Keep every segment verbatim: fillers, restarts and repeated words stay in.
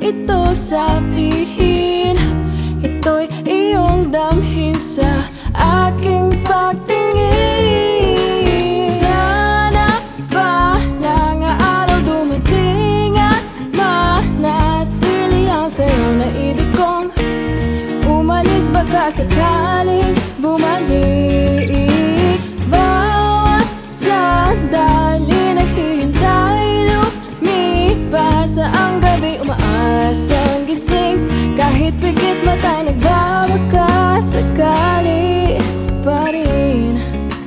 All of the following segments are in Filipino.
ito sabihin, ito'y iyong damhin sa aking pagtingin. Sana balang araw dumating at manatili ang sayaw na ibig kong umalis, baka sakaling bumalik. Bawat sandali naghihintay, lumipas ang gabi, umaasang gising. Kahit pikit mata'y nagbabaka, sakali pa rin.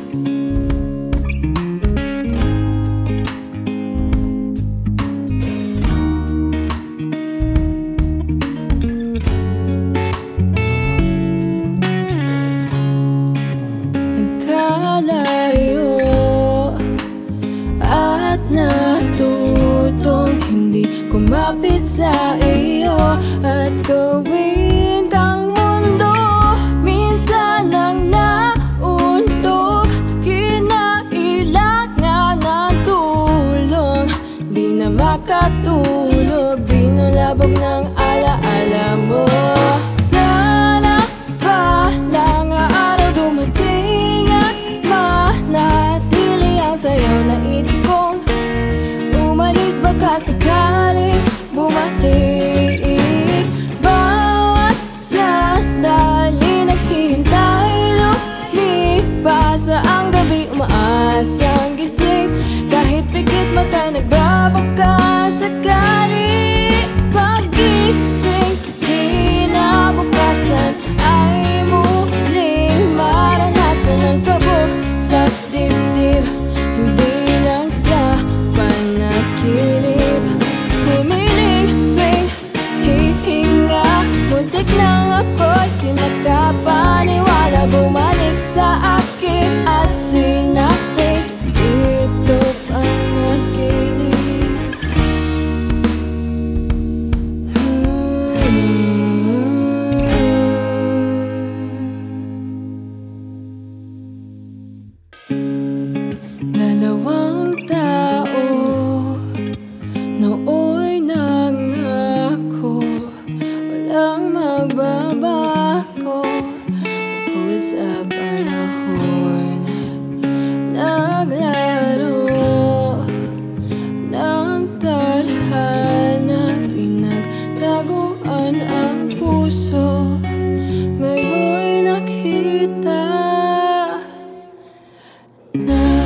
Nagkalayo at natutong hindi kumapit sa iyo at gawin kang mundo. Minsan ang nauntog, kinailangan ng tulong, di na makatulog, binulabog ng alaala mo. Sana balang araw dumating at manatili ang sayaw na ibig kong umalis, baka sakaling bumalik. Bawat sandali naghihintay, lumipas ang gabi, umaasang gising. Kahit pikit mata'y nagbabaka, sakali pagising. Kinabukasan ay muling maranasan ang kabog sa dibdib, hindi lang sa panaginip. Humiling tuwing hihinga, muntik nang ako'y di makapaniwala. Bumalik sa akin at sinapit, ito panaginip. Dalawang tao nooy nangako, walang magbabago bukod sa panahon. Naglaro ng tadhana, pinagtaguan ang puso, ngayon'y nakita na